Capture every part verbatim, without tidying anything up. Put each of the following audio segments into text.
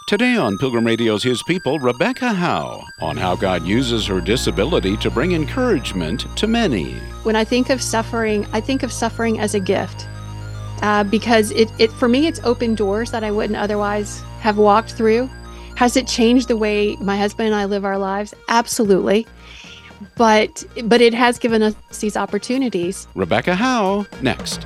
Today on Pilgrim Radio's His People, Rebecca Howe on how God uses her disability to bring encouragement to many. When I think of suffering, I think of suffering as a gift uh, because it, it, for me, it's opened doors that I wouldn't otherwise have walked through. Has it changed the way my husband and I live our lives? Absolutely. But, but it has given us these opportunities. Rebecca Howe, next.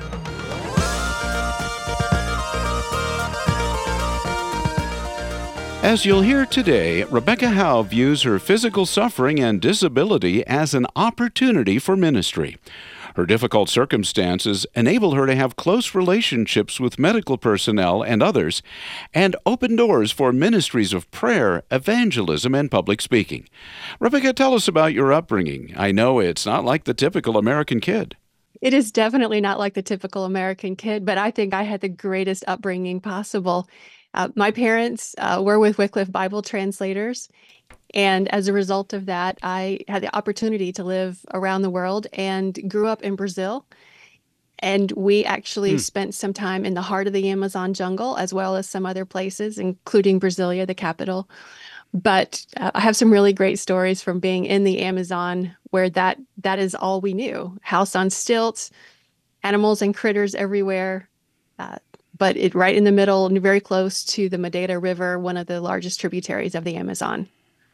As you'll hear today, Rebecca Howe views her physical suffering and disability as an opportunity for ministry. Her difficult circumstances enable her to have close relationships with medical personnel and others, and open doors for ministries of prayer, evangelism, and public speaking. Rebecca, tell us about your upbringing. I know it's not like the typical American kid. It is definitely not like the typical American kid, but I think I had the greatest upbringing possible. Uh, my parents uh, were with Wycliffe Bible translators, and as a result of that, I had the opportunity to live around the world and grew up in Brazil. And we actually hmm. spent some time in the heart of the Amazon jungle, as well as some other places, including Brasilia, the capital. But uh, I have some really great stories from being in the Amazon, where that that is all we knew. House on stilts, animals and critters everywhere. Uh, but it right in the middle and very close to the Madeira River, one of the largest tributaries of the Amazon.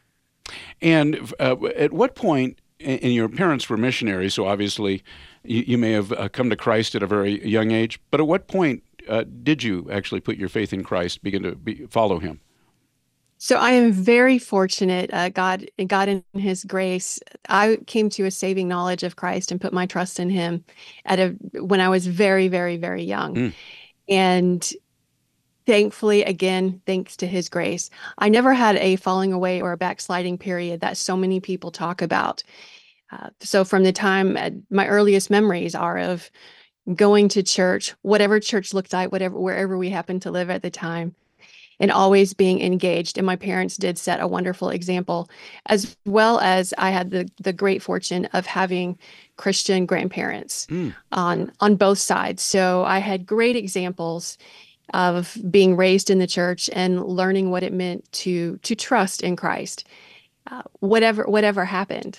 And uh, at what point, and your parents were missionaries, so obviously you, you may have uh, come to Christ at a very young age, but at what point uh, did you actually put your faith in Christ, begin to be, follow him? So I am very fortunate. Uh, God, God in His grace, I came to a saving knowledge of Christ and put my trust in Him at a when I was very, very, very young. Mm. And thankfully, again, thanks to His grace, I never had a falling away or a backsliding period that so many people talk about. Uh, so from the time, uh, my earliest memories are of going to church, whatever church looked like, whatever wherever we happened to live at the time, and always being engaged. And my parents did set a wonderful example, as well as I had the the great fortune of having Christian grandparents mm. on on both sides. So I had great examples of being raised in the church and learning what it meant to to trust in Christ, uh, whatever whatever happened.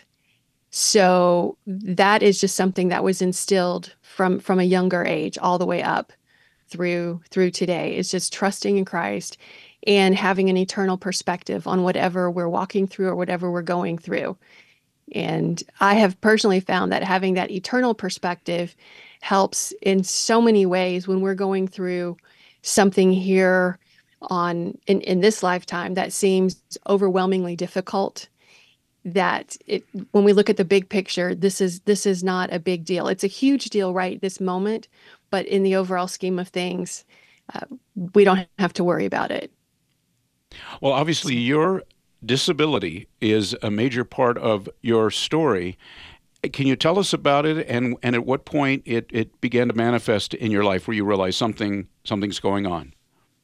So that is just something that was instilled from from a younger age all the way up through through today. Is just trusting in Christ and having an eternal perspective on whatever we're walking through or whatever we're going through. And I have personally found that having that eternal perspective helps in so many ways when we're going through something here on in, in this lifetime that seems overwhelmingly difficult. That it, when we look at the big picture, this is this is not a big deal. It's a huge deal right this moment, but in the overall scheme of things, uh, we don't have to worry about it. Well, obviously, your disability is a major part of your story. Can you tell us about it, and, and at what point it, it began to manifest in your life where you realized something something's going on?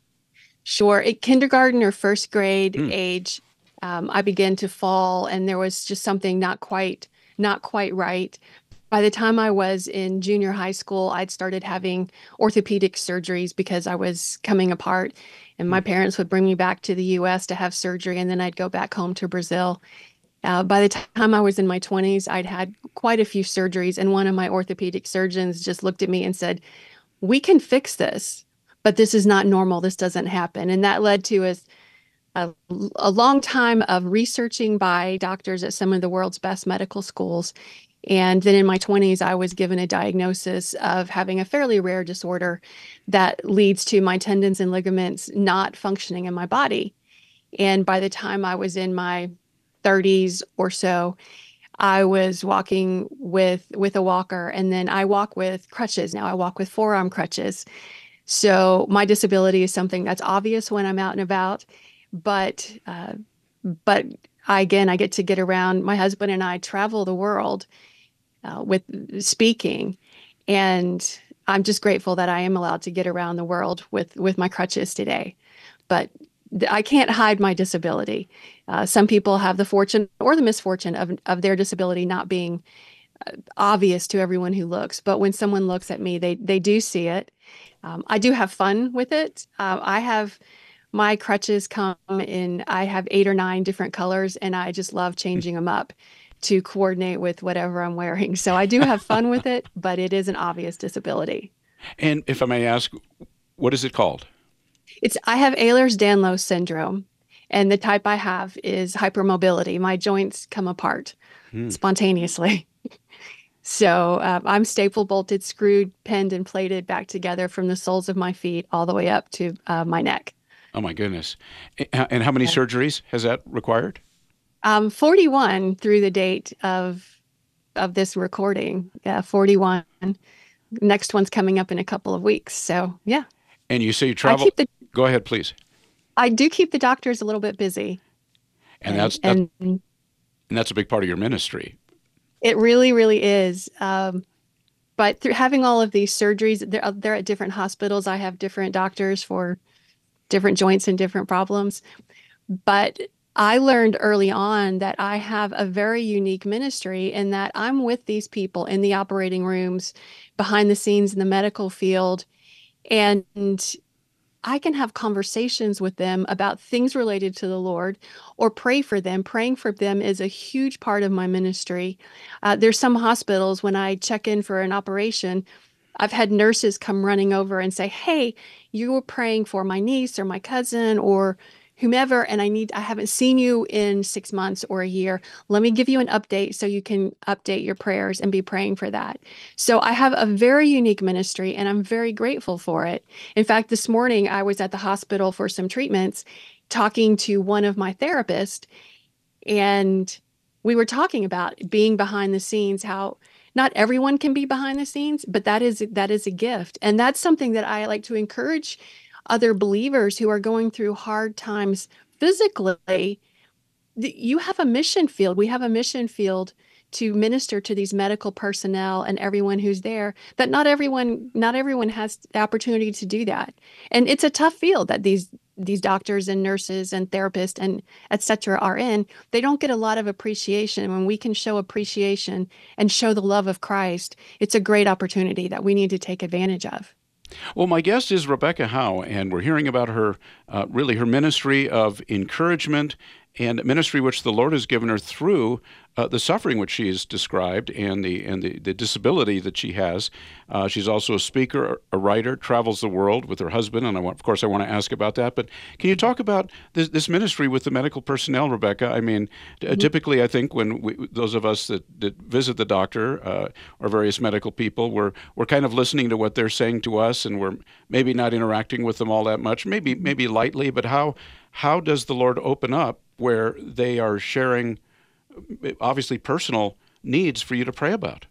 Sure. At kindergarten or first grade mm. age, um, I began to fall, and there was just something not quite not quite right. By the time I was in junior high school, I'd started having orthopedic surgeries because I was coming apart, and my parents would bring me back to the U S to have surgery, and then I'd go back home to Brazil. Uh, by the time I was in my twenties, I'd had quite a few surgeries, and one of my orthopedic surgeons just looked at me and said, "We can fix this, but this is not normal. This doesn't happen." And that led to a, a, a long time of researching by doctors at some of the world's best medical schools. And then in my twenties, I was given a diagnosis of having a fairly rare disorder that leads to my tendons and ligaments not functioning in my body. And by the time I was in my thirties or so, I was walking with with a walker, and then I walk with crutches. Now I walk with forearm crutches. So my disability is something that's obvious when I'm out and about, but uh, but I, again, I get to get around. My husband and I travel the world uh, with speaking, and I'm just grateful that I am allowed to get around the world with with my crutches today. But I can't hide my disability. Uh, some people have the fortune or the misfortune of of their disability not being uh, obvious to everyone who looks. But when someone looks at me, they they do see it. Um, I do have fun with it. Uh, I have My crutches come in, I have eight or nine different colors, and I just love changing them up to coordinate with whatever I'm wearing. So I do have fun with it, but it is an obvious disability. And if I may ask, what is it called? It's I have Ehlers-Danlos syndrome, and the type I have is hypermobility. My joints come apart Hmm. spontaneously. So um, I'm staple bolted, screwed, pinned, and plated back together from the soles of my feet all the way up to uh, my neck. Oh my goodness. A- And how many Yeah. surgeries has that required? Um, forty-one through the date of of this recording. Yeah, forty-one. Next one's coming up in a couple of weeks. So yeah, And you say you I travel. keep the Go ahead, please. I do keep the doctors a little bit busy, And and that's that, and and that's a big part of your ministry. it really, really is. Um, but through having all of these surgeries, they're they're at different hospitals. I have different doctors for different joints and different problems. But I learned early on that I have a very unique ministry in that I'm with these people in the operating rooms, behind the scenes in the medical field, and I can have conversations with them about things related to the Lord or pray for them. Praying for them is a huge part of my ministry. Uh, there's some hospitals when I check in for an operation, I've had nurses come running over and say, "Hey, you were praying for my niece or my cousin or whomever, and I need I haven't seen you in six months or a year. Let me give you an update so you can update your prayers and be praying for that." So I have a very unique ministry, and I'm very grateful for it. In fact, this morning I was at the hospital for some treatments, talking to one of my therapists, and we were talking about being behind the scenes, how not everyone can be behind the scenes, but that is that is a gift. And that's something that I like to encourage other believers who are going through hard times physically. You have a mission field. We have a mission field to minister to these medical personnel and everyone who's there, that not everyone not everyone has the opportunity to do that. And it's a tough field that these these doctors and nurses and therapists and et cetera are in. They don't get a lot of appreciation. When we can show appreciation and show the love of Christ, it's a great opportunity that we need to take advantage of. Well, my guest is Rebecca Howe, and we're hearing about her, uh, really her ministry of encouragement and ministry which the Lord has given her through uh, the suffering which she has described and the and the, the disability that she has. Uh, she's also a speaker, a writer, travels the world with her husband, and I want, of course, I want to ask about that. But can you talk about this, this ministry with the medical personnel, Rebecca? I mean, t- typically, I think when we, those of us that, that visit the doctor uh, or various medical people, we're we're kind of listening to what they're saying to us, and we're maybe not interacting with them all that much, maybe maybe lightly. But how how does the Lord open up where they are sharing, obviously, personal needs for you to pray about?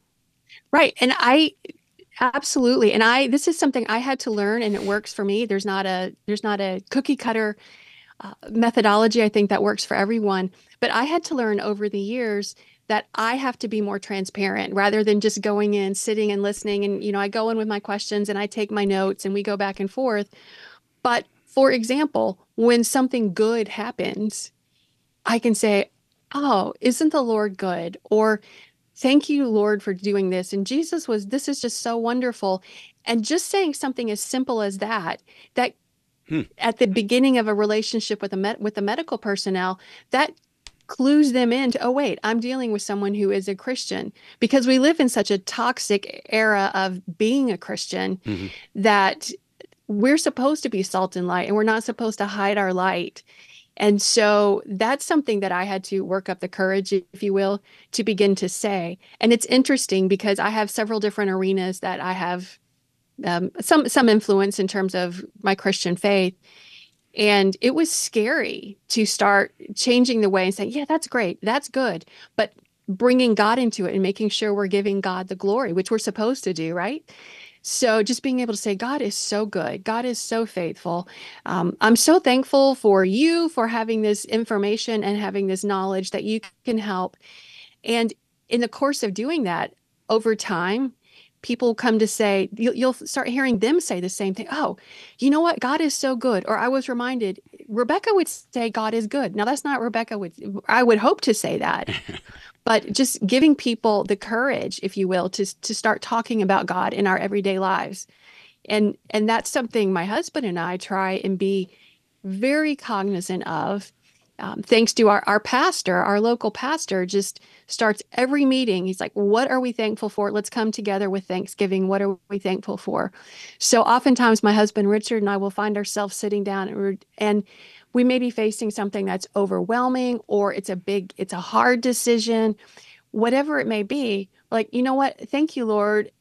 Right. And I absolutely. And I this is something I had to learn, and it works for me. There's not a there's not a cookie cutter uh, methodology I think that works for everyone, but I had to learn over the years that I have to be more transparent rather than just going in, sitting and listening. And you know, I go in with my questions and I take my notes and we go back and forth. But for example, when something good happens, I can say, "Oh, isn't the Lord good?" Or "Thank you, Lord, for doing this." And Jesus was, this is just so wonderful. And just saying something as simple as that, that Hmm. at the beginning of a relationship with a med- with the medical personnel, that clues them into, oh, wait, I'm dealing with someone who is a Christian, because we live in such a toxic era of being a Christian hmm that we're supposed to be salt and light, and we're not supposed to hide our light. And so that's something that I had to work up the courage, if you will, to begin to say. And it's interesting because I have several different arenas that I have um, some some influence in terms of my Christian faith. And it was scary to start changing the way and saying, "Yeah, that's great, that's good," but bringing God into it and making sure we're giving God the glory, which we're supposed to do, right? So just being able to say, God is so good. God is so faithful. Um, I'm so thankful for you for having this information and having this knowledge that you can help. And in the course of doing that, over time, people come to say, you'll, you'll start hearing them say the same thing. "Oh, you know what? God is so good." Or I was reminded, Rebecca would say God is good. Now that's not Rebecca would, I would hope to say that, but just giving people the courage, if you will, to to start talking about God in our everyday lives. And and that's something my husband and I try and be very cognizant of. Um, thanks to our, our pastor, our local pastor just starts every meeting. He's like, what are we thankful for? Let's come together with Thanksgiving. What are we thankful for? So oftentimes my husband, Richard, and I will find ourselves sitting down and, we're, and we may be facing something that's overwhelming, or it's a big, it's a hard decision, whatever it may be. Like, you know what? Thank you, Lord,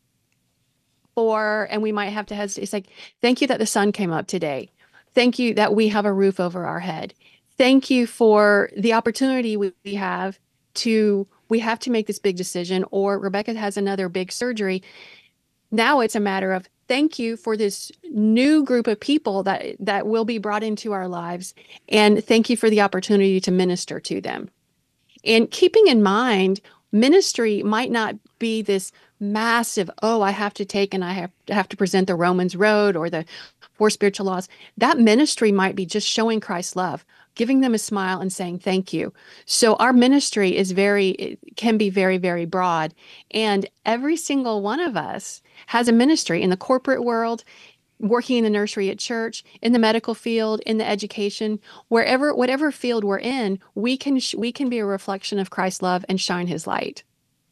for, and we might have to hesitate. It's like, thank you that the sun came up today. Thank you that we have a roof over our head. Thank you for the opportunity we, we have to, we have to make this big decision, or Rebecca has another big surgery. Now it's a matter of thank you for this new group of people that that will be brought into our lives, and thank you for the opportunity to minister to them. And keeping in mind, ministry might not be this massive, oh, I have to take and I have to have to present the Romans Road or the four spiritual laws. That ministry might be just showing Christ's love, giving them a smile and saying thank you. So our ministry is very, it can be very, very broad. And every single one of us has a ministry in the corporate world, working in the nursery at church, in the medical field, in the education, wherever, whatever field we're in, we can sh- we can be a reflection of Christ's love and shine His light.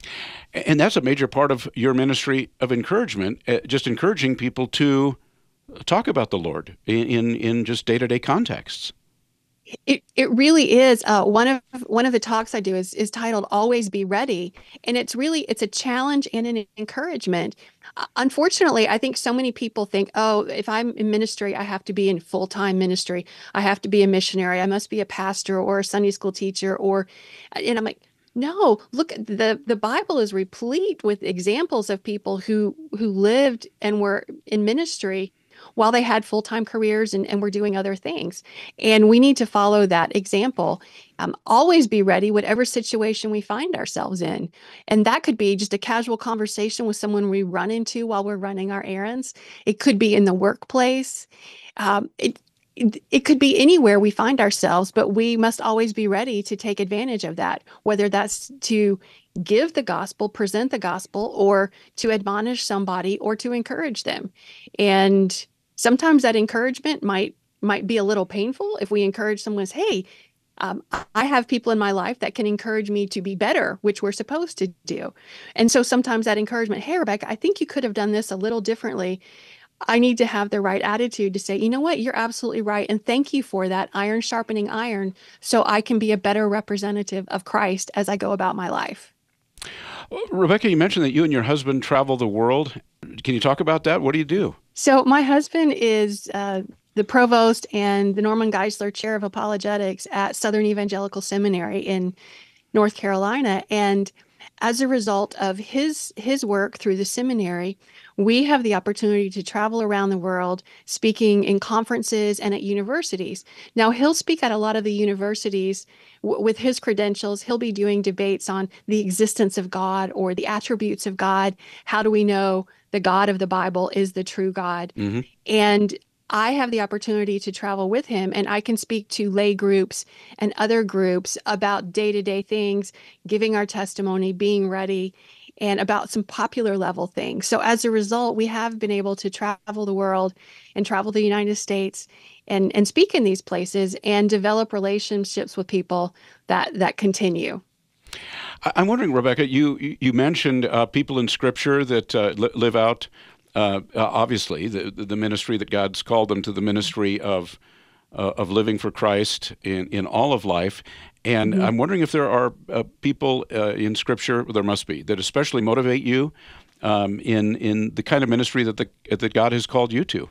And that's a major part of your ministry of encouragement, uh, just encouraging people to talk about the Lord in in, in just day-to-day contexts. It it really is. Uh, one of one of the talks I do is is titled "Always Be Ready," and it's really it's a challenge and an encouragement. Uh, unfortunately, I think so many people think, "Oh, if I'm in ministry, I have to be in full time ministry. I have to be a missionary. I must be a pastor or a Sunday school teacher." Or, and I'm like, no. Look, the the Bible is replete with examples of people who who lived and were in ministry while they had full-time careers and, and were doing other things. And we need to follow that example. Um, always be ready, whatever situation we find ourselves in. And that could be just a casual conversation with someone we run into while we're running our errands. It could be in the workplace. Um, it, it, it could be anywhere we find ourselves, but we must always be ready to take advantage of that, whether that's to give the gospel, present the gospel, or to admonish somebody or to encourage them. And sometimes that encouragement might might be a little painful if we encourage someone as, hey, um, I have people in my life that can encourage me to be better, which we're supposed to do. And so sometimes that encouragement, hey, Rebecca, I think you could have done this a little differently. I need to have the right attitude to say, you know what, you're absolutely right. And thank you for that, iron sharpening iron, so I can be a better representative of Christ as I go about my life. Rebecca, you mentioned that you and your husband travel the world. Can you talk about that? What do you do? So my husband is uh, the provost and the Norman Geisler Chair of Apologetics at Southern Evangelical Seminary in North Carolina. And as a result of his his work through the seminary, we have the opportunity to travel around the world speaking in conferences and at universities. Now, he'll speak at a lot of the universities w- with his credentials. He'll be doing debates on the existence of God or the attributes of God. How do we know the God of the Bible is the true God? Mm-hmm. And I have the opportunity to travel with him, and I can speak to lay groups and other groups about day-to-day things, giving our testimony, being ready, and about some popular level things. So as a result, we have been able to travel the world and travel the United States and, and speak in these places and develop relationships with people that, that continue. I'm wondering, Rebecca, you you mentioned uh, people in Scripture that uh, li- live out, uh, uh, obviously, the the ministry that God's called them to, the ministry of uh, of living for Christ in, in all of life. And Mm-hmm. I'm wondering if there are uh, people uh, in Scripture, there must be, that especially motivate you um, in in the kind of ministry that the that God has called you to.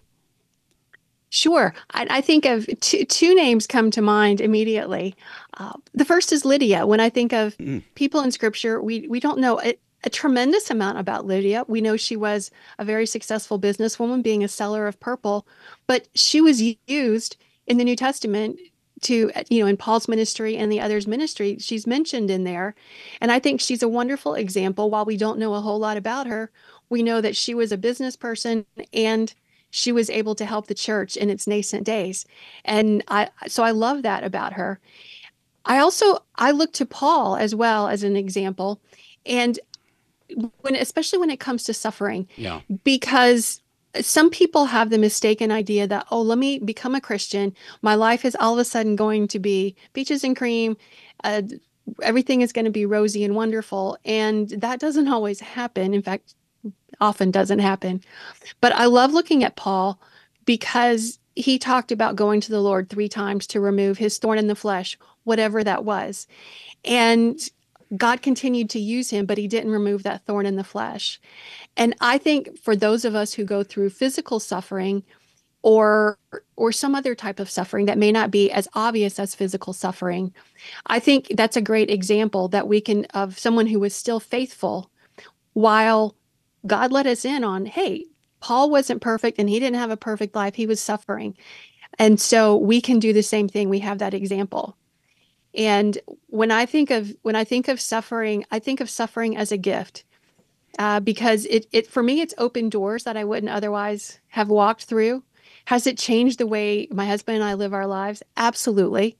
Sure. I, I think of two, two names come to mind immediately. Uh, the first is Lydia. When I think of Mm. people in Scripture, we we don't know a, a tremendous amount about Lydia. We know she was a very successful businesswoman, being a seller of purple, but she was used in the New Testament to, you know, in Paul's ministry and the others' ministry. She's mentioned in there, and I think she's a wonderful example. While we don't know a whole lot about her, we know that she was a business person and she was able to help the church in its nascent days. And I, so I love that about her. I also, I look to Paul as well as an example. And when, especially when it comes to suffering, Yeah. because some people have the mistaken idea that, oh, let me become a Christian. My life is all of a sudden going to be peaches and cream. Uh, everything is going to be rosy and wonderful. And that doesn't always happen. In fact, often doesn't happen. But I love looking at Paul because he talked about going to the Lord three times to remove his thorn in the flesh, whatever that was. And God continued to use him, but he didn't remove that thorn in the flesh. And I think for those of us who go through physical suffering or or some other type of suffering that may not be as obvious as physical suffering, I think that's a great example that we can of someone who was still faithful while God let us in on, hey, Paul wasn't perfect and he didn't have a perfect life. He was suffering. And so we can do the same thing. We have that example. And when I think of when I think of suffering, I think of suffering as a gift. Uh, because it, it for me, it's opened doors that I wouldn't otherwise have walked through. Has it changed the way my husband and I live our lives? Absolutely.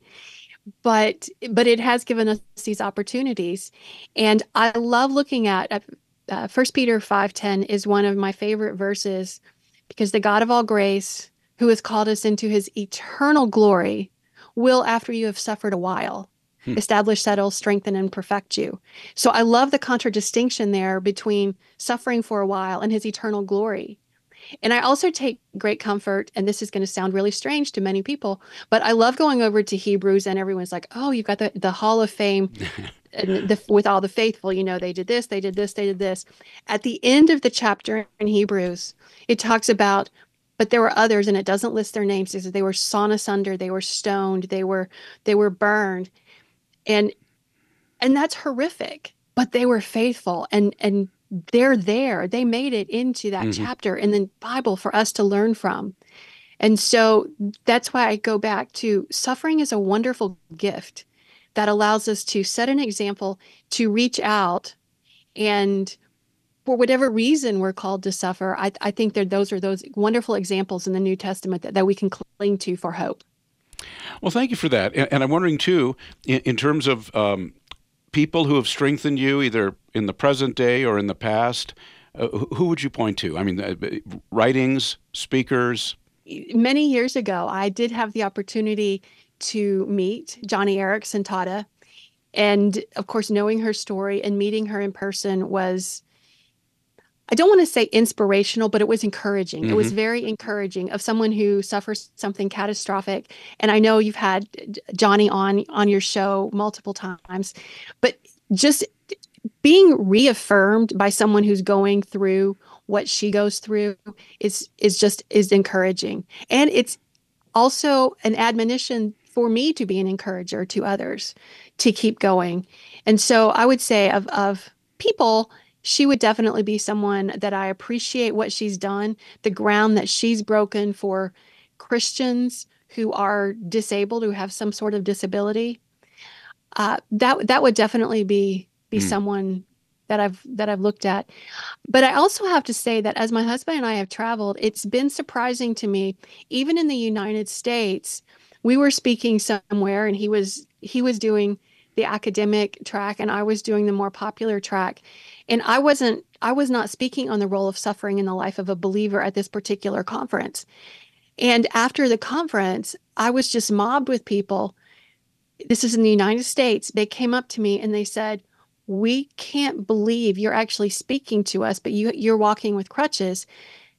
But but it has given us these opportunities. And I love looking at uh, First Peter five ten is one of my favorite verses because the God of all grace, who has called us into his eternal glory, will, after you have suffered a while, Hmm. establish, settle, strengthen, and perfect you. So I love the contradistinction there between suffering for a while and his eternal glory. And I also take great comfort, and this is going to sound really strange to many people, but I love going over to Hebrews and everyone's like, oh, you've got the, the Hall of Fame and the, with all the faithful, you know, they did this, they did this, they did this. At the end of the chapter in Hebrews, it talks about, but there were others, and it doesn't list their names. It says they were sawn asunder, they were stoned, they were they were burned. And and that's horrific, but they were faithful and and they're there. They made it into that Mm-hmm. chapter in the Bible for us to learn from. And so that's why I go back to suffering is a wonderful gift that allows us to set an example, to reach out, and for whatever reason we're called to suffer, I, I think that those are those wonderful examples in the New Testament that, that we can cling to for hope. Well, thank you for that. And, and I'm wondering, too, in, in terms of um, people who have strengthened you, either in the present day or in the past, uh, who, who would you point to? I mean, uh, writings, speakers? Many years ago, I did have the opportunity to meet Johnny Erickson Tata. And of course, knowing her story and meeting her in person was, I don't want to say inspirational, but it was encouraging. Mm-hmm. It was very encouraging of someone who suffers something catastrophic. And I know you've had Johnny on on your show multiple times, but just being reaffirmed by someone who's going through what she goes through is is just is encouraging. And it's also an admonition for me to be an encourager to others to keep going. And so I would say of of people, she would definitely be someone that I appreciate what she's done, the ground that she's broken for Christians who are disabled, who have some sort of disability. Uh, that that would definitely be be Mm. someone that I've that I've looked at. But I also have to say that as my husband and I have traveled, it's been surprising to me, even in the United States, we were speaking somewhere and he was he was doing the academic track and I was doing the more popular track. And I wasn't I was not speaking on the role of suffering in the life of a believer at this particular conference. And after the conference, I was just mobbed with people. This is in the United States. They came up to me and they said, we can't believe you're actually speaking to us, but you, you're walking with crutches.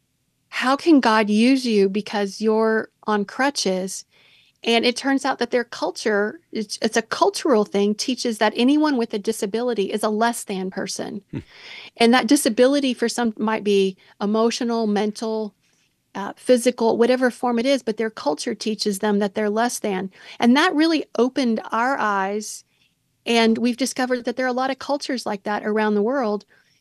How can God use you because you're on crutches? And it turns out that their culture, it's, it's a cultural thing, teaches that anyone with a disability is a less than person. Hmm. And that disability for some might be emotional, mental, uh, physical, whatever form it is, but their culture teaches them that they're less than. And that really opened our eyes. And we've discovered that there are a lot of cultures like that around the world.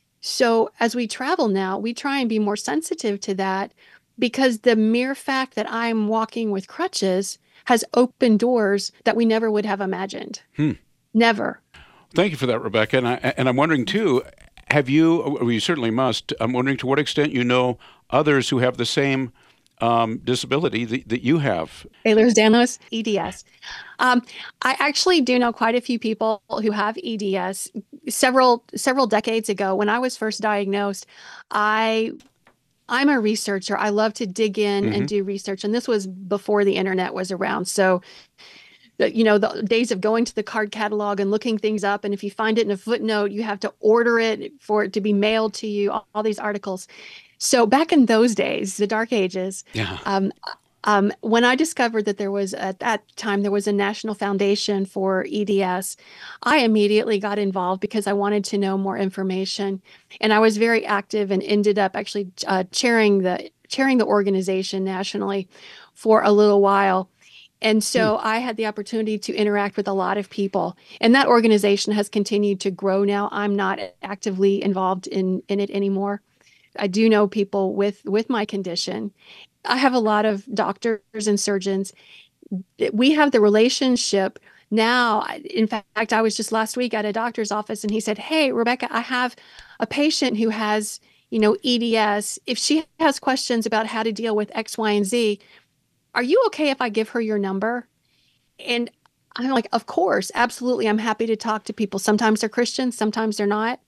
So as we travel now, we try and be more sensitive to that because the mere fact that I'm walking with crutches has opened doors that we never would have imagined. Hmm. Never. Thank you for that, Rebecca. And, I, and I'm wondering, too, have you, well, you certainly must, I'm wondering to what extent you know others who have the same um, disability that, that you have. Ehlers-Danlos, E D S. Um, I actually do know quite a few people who have E D S. Several several decades ago, when I was first diagnosed, I I'm a researcher. I love to dig in Hmm. and do research. And this was before the internet was around. So, the, you know, the days of going to the card catalog and looking things up. And if you find it in a footnote, you have to order it for it to be mailed to you, all, all these articles. So back in those days, the dark ages, Yeah. um, um, when I discovered that there was at that time there was a national foundation for E D S, I immediately got involved because I wanted to know more information, and I was very active and ended up actually uh, chairing the chairing the organization nationally for a little while. And Hmm. so I had the opportunity to interact with a lot of people, and that organization has continued to grow now. I'm not actively involved in in it anymore. I do know people with with my condition. I have a lot of doctors and surgeons. We have the relationship now. In fact, I was just last week at a doctor's office and he said, "Hey, Rebecca, I have a patient who has, you know, E D S. If she has questions about how to deal with X, Y, and Z, are you okay if I give her your number?" And I'm like, "Of course, absolutely. I'm happy to talk to people. Sometimes they're Christians, sometimes they're not."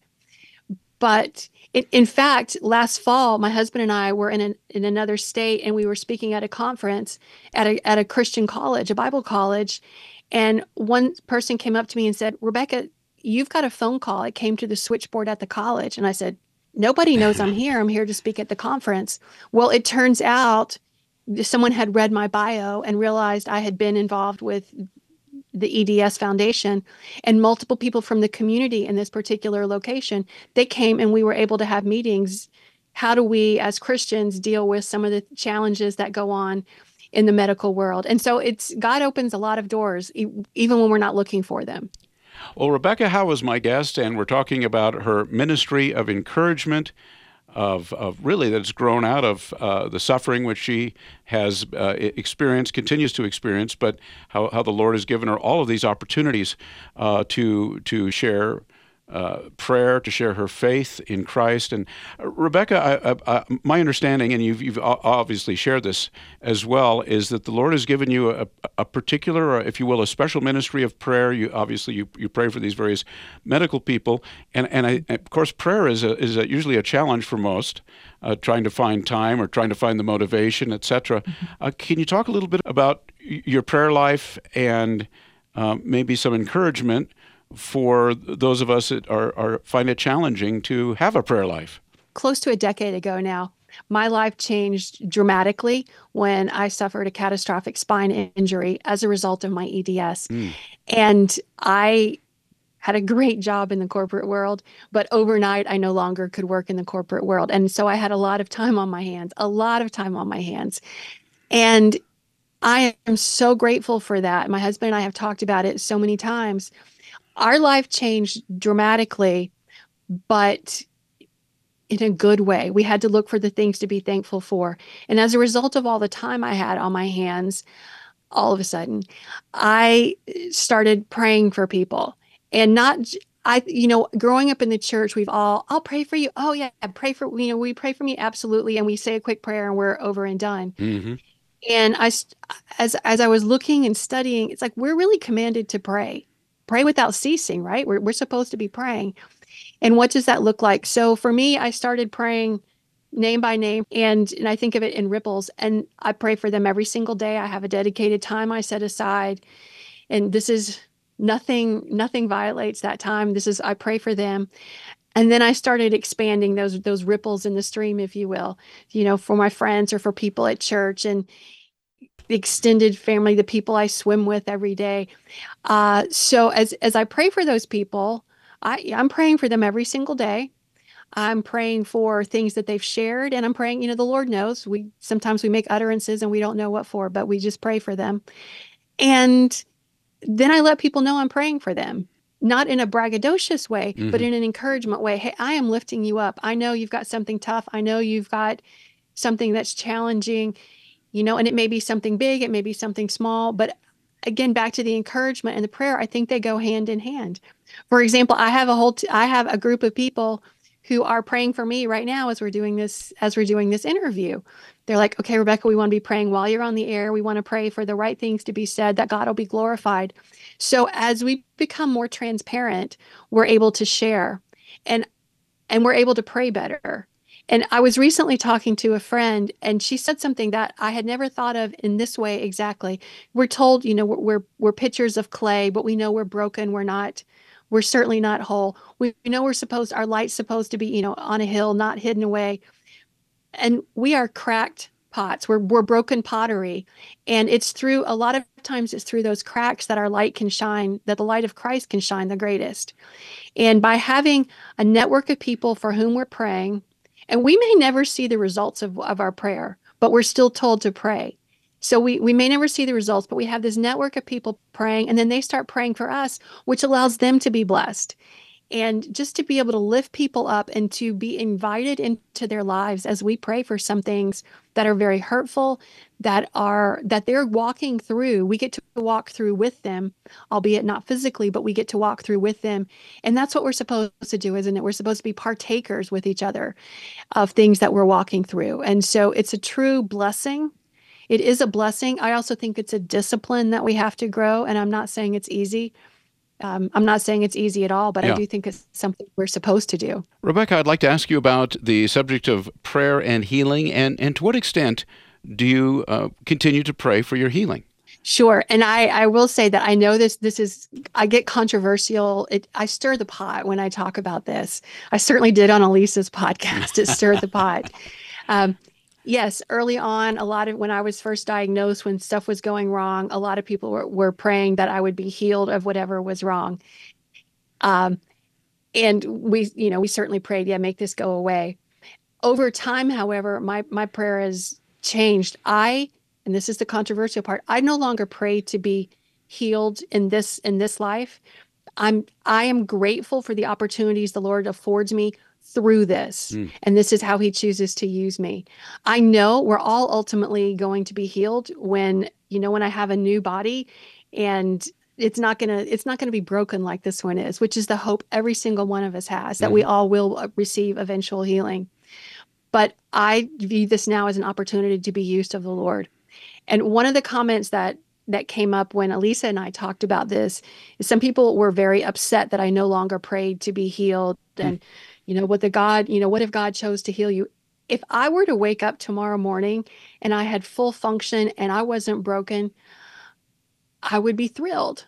But it, in fact, last fall, my husband and I were in an, in another state, and we were speaking at a conference at a at a Christian college, a Bible college, and one person came up to me and said, "Rebecca, you've got a phone call. It came to the switchboard at the college," and I said, "Nobody knows I'm here. I'm here to speak at the conference." Well, it turns out someone had read my bio and realized I had been involved with the E D S Foundation, and multiple people from the community in this particular location. They came and we were able to have meetings. How do we as Christians deal with some of the challenges that go on in the medical world? And so it's God opens a lot of doors, e- even when we're not looking for them. Well, Rebecca Howe is my guest, and we're talking about her ministry of encouragement, of, of really that's grown out of uh, the suffering which she has uh, experienced, continues to experience, but how, how the Lord has given her all of these opportunities uh, to to share uh, prayer, to share her faith in Christ. And uh, Rebecca, I, I, I, my understanding, and you've, you've obviously shared this as well, is that the Lord has given you a, a particular, or if you will, a special ministry of prayer. You obviously you, you pray for these various medical people, and and I, of course prayer is a, is a, usually a challenge for most, uh, trying to find time or trying to find the motivation, et cetera. Uh, can you talk a little bit about your prayer life and uh, maybe some encouragement for those of us that are, are find it challenging to have a prayer life? Close to a decade ago now, my life changed dramatically when I suffered a catastrophic spine injury as a result of my E D S. Mm. And I had a great job in the corporate world, but overnight I no longer could work in the corporate world. And so I had a lot of time on my hands, a lot of time on my hands. And I am so grateful for that. My husband and I have talked about it so many times. Our life changed dramatically, but in a good way. We had to look for the things to be thankful for. And as a result of all the time I had on my hands, all of a sudden, I started praying for people. And not, I, you know, growing up in the church, we've all, I'll pray for you. Oh, yeah, pray for, you know, we pray for me. Absolutely. And we say a quick prayer and we're over and done. Hmm. And I, as, as I was looking and studying, it's like we're really commanded to pray, pray without ceasing, right? We're, we're supposed to be praying. And what does that look like? So for me, I started praying name by name, and, and I think of it in ripples, and I pray for them every single day. I have a dedicated time I set aside, and this is nothing, nothing violates that time. This is, I pray for them. And then I started expanding those, those ripples in the stream, if you will, you know, for my friends or for people at church and the extended family, the people I swim with every day. Uh, so as, as I pray for those people, I, I'm praying for them every single day. I'm praying for things that they've shared, and I'm praying, you know, the Lord knows. We sometimes we make utterances and we don't know what for, but we just pray for them. And then I let people know I'm praying for them, not in a braggadocious way, but Hmm. in an encouragement way. Hey, I am lifting you up. I know you've got something tough. I know you've got something that's challenging, you know, and it may be something big, it may be something small, but again, back to the encouragement and the prayer, I think they go hand in hand. For example, I have a whole, t- I have a group of people who are praying for me right now as we're doing this, as we're doing this interview. They're like, okay, Rebecca, we want to be praying while you're on the air. We want to pray for the right things to be said, that God will be glorified. So as we become more transparent, we're able to share and, and we're able to pray better. And I was recently talking to a friend, and she said something that I had never thought of in this way exactly. We're told, you know, we're we're, we're pitchers of clay, but we know we're broken. We're not. We're certainly not whole. We, we know we're supposed. Our light's supposed to be, you know, on a hill, not hidden away. And we are cracked pots. We're we're broken pottery, and it's through a lot of times it's through those cracks that our light can shine, that the light of Christ can shine the greatest. And by having a network of people for whom we're praying, and we may never see the results of, of our prayer, but we're still told to pray. So we, we may never see the results, but we have this network of people praying, and then they start praying for us, which allows them to be blessed. And just to be able to lift people up and to be invited into their lives as we pray for some things that are very hurtful, that are that they're walking through. We get to walk through with them, albeit not physically, but we get to walk through with them. And that's what we're supposed to do, isn't it? We're supposed to be partakers with each other of things that we're walking through. And so it's a true blessing. It is a blessing. I also think it's a discipline that we have to grow. And I'm not saying it's easy. Um, I'm not saying it's easy at all, but yeah. I do think it's something we're supposed to do. Rebecca, I'd like to ask you about the subject of prayer and healing, and, and to what extent do you uh, continue to pray for your healing? Sure. And I, I will say that I know this, this is, I get controversial. It, I stir the pot when I talk about this. I certainly did on Elisa's podcast. It stirred the pot. Um, Yes, early on, a lot of when I was first diagnosed, when stuff was going wrong, a lot of people were, were praying that I would be healed of whatever was wrong. Um, and we, you know, we certainly prayed, yeah, make this go away. Over time, however, my my prayer has changed. I, and this is the controversial part, I no longer pray to be healed in this in this life. I'm I am grateful for the opportunities the Lord affords me through this. Mm. And this is how he chooses to use me. I know we're all ultimately going to be healed when, you know, when I have a new body, and it's not going to, it's not going to be broken like this one is, which is the hope every single one of us has, that mm. we all will receive eventual healing. But I view this now as an opportunity to be used of the Lord. And one of the comments that that came up when Elisa and I talked about this is some people were very upset that I no longer prayed to be healed. Mm. And you know, what the God, you know, what if God chose to heal you? If I were to wake up tomorrow morning and I had full function and I wasn't broken, I would be thrilled.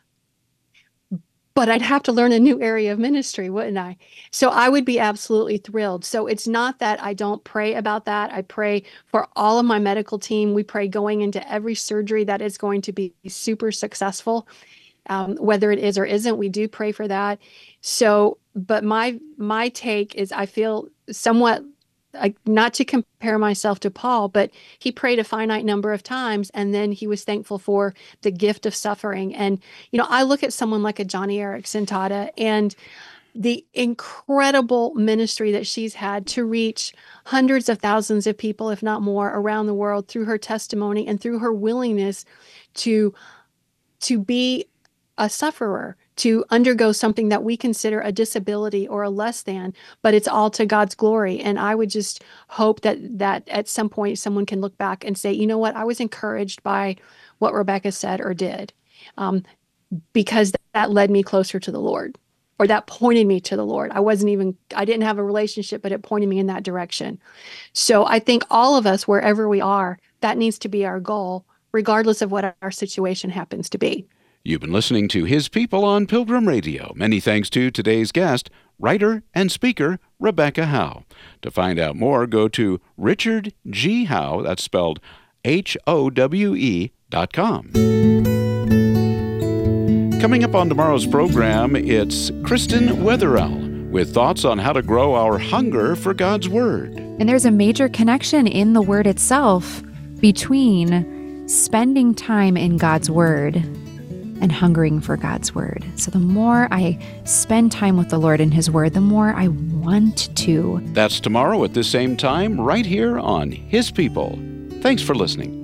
But I'd have to learn a new area of ministry, wouldn't I? So I would be absolutely thrilled. So it's not that I don't pray about that. I pray for all of my medical team. We pray going into every surgery that is going to be super successful. Um, whether it is or isn't, we do pray for that. So, but my my take is I feel somewhat, like, not to compare myself to Paul, but he prayed a finite number of times, and then he was thankful for the gift of suffering. And, you know, I look at someone like a Johnny Erickson, Tata, and the incredible ministry that she's had to reach hundreds of thousands of people, if not more, around the world through her testimony and through her willingness to to be a sufferer, to undergo something that we consider a disability or a less than, but it's all to God's glory. And I would just hope that that at some point someone can look back and say, you know what, I was encouraged by what Rebecca said or did, um, because that led me closer to the Lord, or that pointed me to the Lord. I wasn't even, I didn't have a relationship, but it pointed me in that direction. So I think all of us, wherever we are, that needs to be our goal, regardless of what our situation happens to be. You've been listening to His People on Pilgrim Radio. Many thanks to today's guest, writer and speaker, Rebecca Howe. To find out more, go to Richard G. Howe, that's spelled H O W E dot com. Coming up on tomorrow's program, it's Kristen Wetherell with thoughts on how to grow our hunger for God's Word. And there's a major connection in the Word itself between spending time in God's Word and hungering for God's Word. So the more I spend time with the Lord and His Word, the more I want to. That's tomorrow at the same time, right here on His People. Thanks for listening.